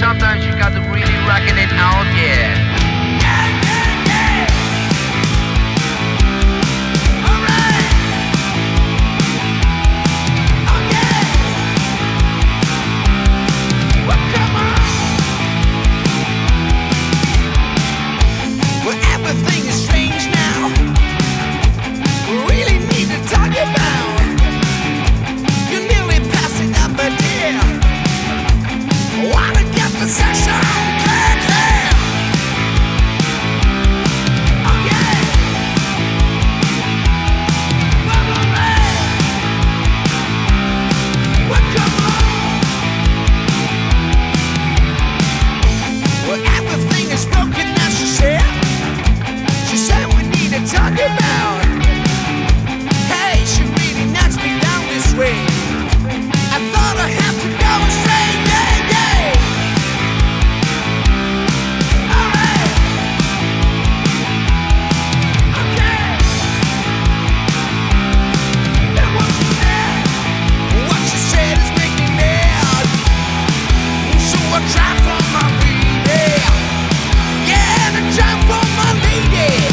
sometimes you got to really rockin' it out, yeah. Everything is strange now. We really need to talk about. You're nearly passing up a dear. Wanna get the session clear, clear. Oh yeah. Well, come on. Well, everything is broken now, she said. She said we need to talk about. Hey, she really knocks me down this way. I thought I had to go and say, yeah, yeah. Alright. Okay. And what she said is making me mad. So I try for my baby. Yeah, and I try for my lady.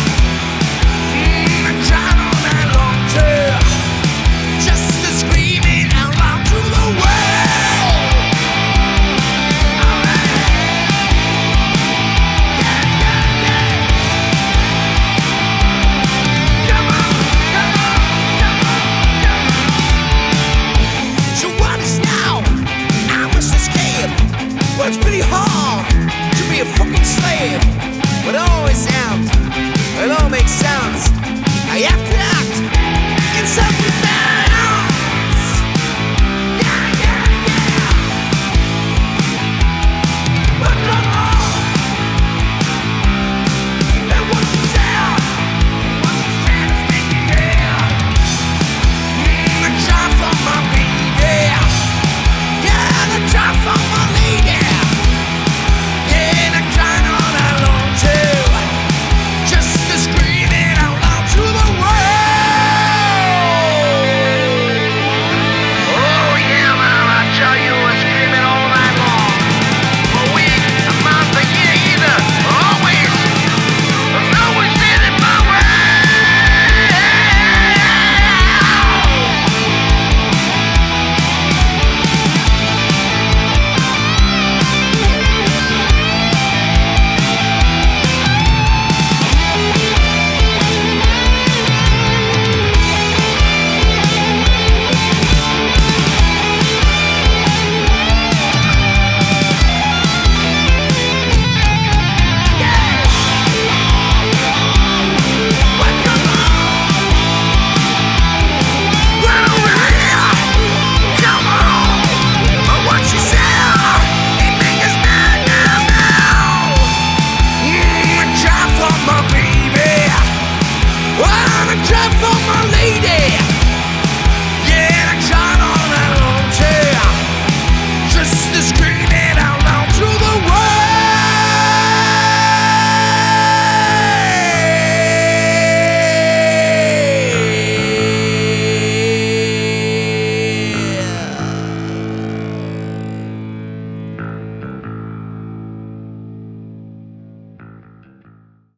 It's pretty hard to be a fucking slave, but it always sounds, it all makes sense. I have to